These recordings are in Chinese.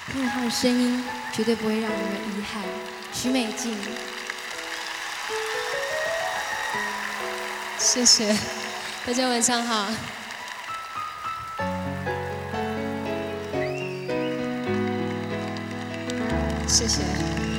听了她的声音，绝对不会让人有遗憾。许美静， 谢谢大家，晚上好。谢谢。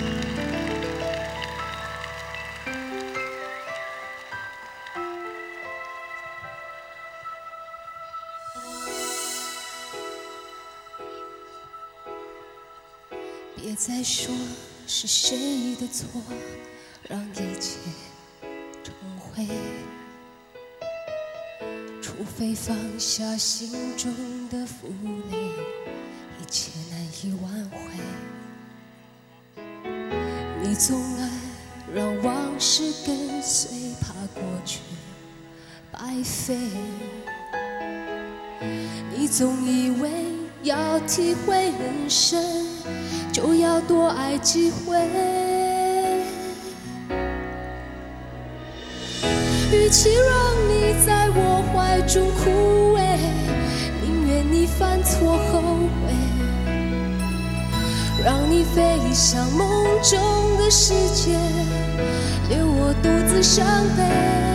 别再说是谁的错，让一切成灰。除非放下心中的负累，一切难以挽回。你总爱让往事跟随，怕过去白费。你总以为要体会人生，就要多爱几回。与其让你在我怀中枯萎，宁愿你犯错后悔，让你飞向梦中的世界，留我独自伤悲。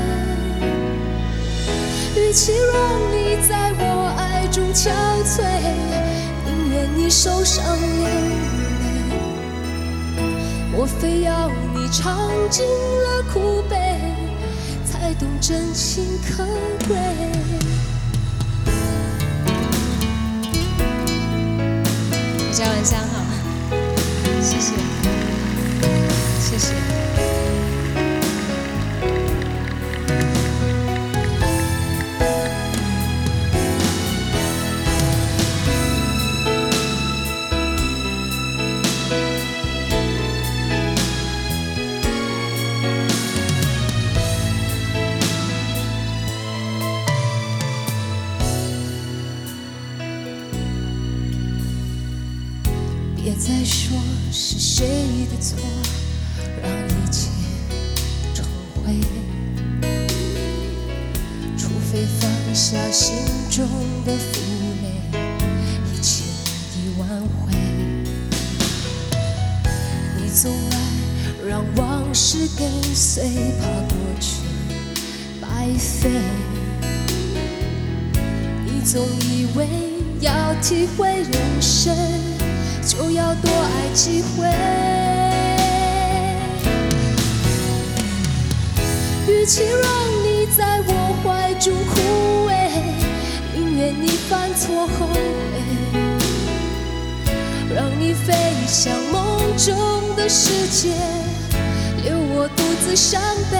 与其让你在我爱中憔悴，宁愿你受伤流泪，我非要你尝尽了苦悲，才懂真情可贵。大家晚上好，谢谢，谢谢。别再说是谁的错，让一切重回。除非放下心中的负累，一切难以挽回。你总爱让往事跟随，怕过去白费。你总以为要体会人生，就要多爱几回。与其让你在我怀中枯萎，宁愿你犯错后悔，让你飞向梦中的世界，留我独自伤悲。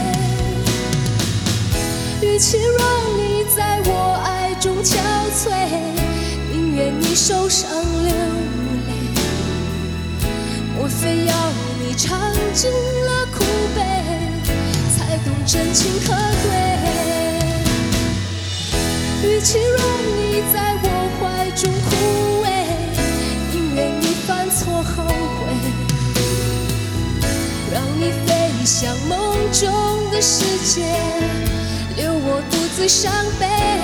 与其让你在我爱中憔悴，宁愿你受伤流泪，我非要你尝尽了苦悲，才懂真情可贵。与其让你在我怀中枯萎，宁愿你犯错后悔，让你飞向梦中的世界，留我独自伤悲。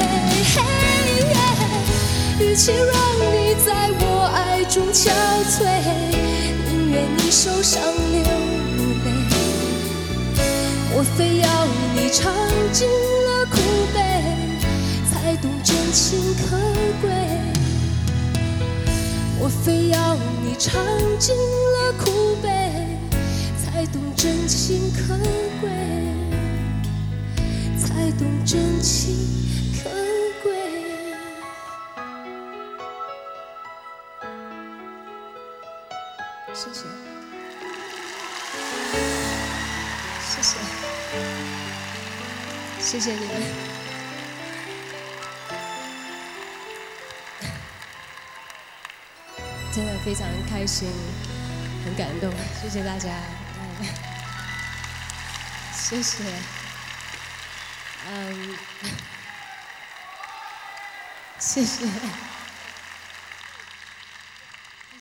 与其让你在我爱中憔悴，宁愿你受伤流泪，我非要你尝尽了苦悲，才懂真情可贵。我非要你尝尽了苦悲，才懂真情可贵，才懂真情可贵。谢谢，谢谢，谢谢你们，真的非常开心，很感动，谢谢大家，谢谢，谢谢。